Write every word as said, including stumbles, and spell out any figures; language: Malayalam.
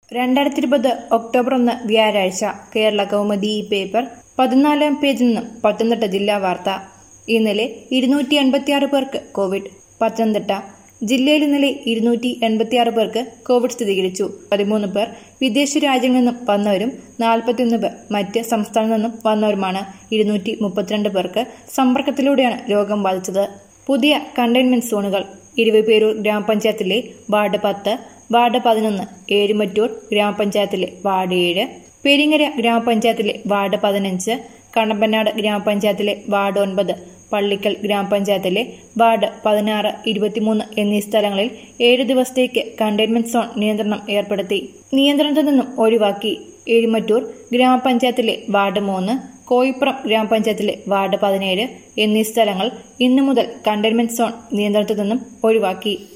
രണ്ടായിരത്തി ഇരുപത് ഒക്ടോബർ ഒന്ന് വ്യാഴാഴ്ച കേരള കൗമുദി ഈ പേപ്പർ പതിനാലാം പേജിൽ നിന്നും പത്തനംതിട്ട ജില്ലാ വാർത്ത. ഇന്നലെ ഇരുന്നൂറ്റി എൺപത്തിയാറ് പേർക്ക് കോവിഡ്. പത്തനംതിട്ട ജില്ലയിൽ ഇന്നലെ ഇരുന്നൂറ്റി എൺപത്തിയാറ് പേർക്ക് കോവിഡ് സ്ഥിരീകരിച്ചു. പതിമൂന്ന് പേർ വിദേശ രാജ്യങ്ങളിൽ നിന്നും വന്നവരും നാൽപ്പത്തിയൊന്ന് പേർ മറ്റ് സംസ്ഥാനങ്ങളിൽ നിന്നും വന്നവരുമാണ്. ഇരുന്നൂറ്റി മുപ്പത്തിരണ്ട് പേർക്ക് സമ്പർക്കത്തിലൂടെയാണ് രോഗം ബാധിച്ചത്. പുതിയ കണ്ടെയ്ൻമെന്റ് സോണുകൾ: ഇരുവപേരൂർ ഗ്രാമപഞ്ചായത്തിലെ വാർഡ് പത്ത്, വാർഡ് പതിനൊന്ന്, ഏഴുമറ്റൂർ ഗ്രാമപഞ്ചായത്തിലെ വാർഡ് ഏഴ്, പെരിങ്ങര ഗ്രാമപഞ്ചായത്തിലെ വാർഡ് പതിനഞ്ച്, കണ്ണമ്പനാട് ഗ്രാമപഞ്ചായത്തിലെ വാർഡ് ഒൻപത്, പള്ളിക്കൽ ഗ്രാമപഞ്ചായത്തിലെ വാർഡ് പതിനാറ്, ഇരുപത്തിമൂന്ന് എന്നീ സ്ഥലങ്ങളിൽ ഏഴു ദിവസത്തേക്ക് കണ്ടെയ്ൻമെന്റ് സോൺ നിയന്ത്രണം ഏർപ്പെടുത്തി. നിയന്ത്രണത്തിൽ നിന്നും ഒഴിവാക്കി. ഏഴുമറ്റൂർ ഗ്രാമപഞ്ചായത്തിലെ വാർഡ് മൂന്ന്, കോയിപ്പുറം ഗ്രാമപഞ്ചായത്തിലെ വാർഡ് പതിനേഴ് എന്നീ സ്ഥലങ്ങൾ ഇന്നു മുതൽ കണ്ടെയ്ൻമെന്റ് സോൺ നിയന്ത്രണത്തിൽ നിന്നും ഒഴിവാക്കി.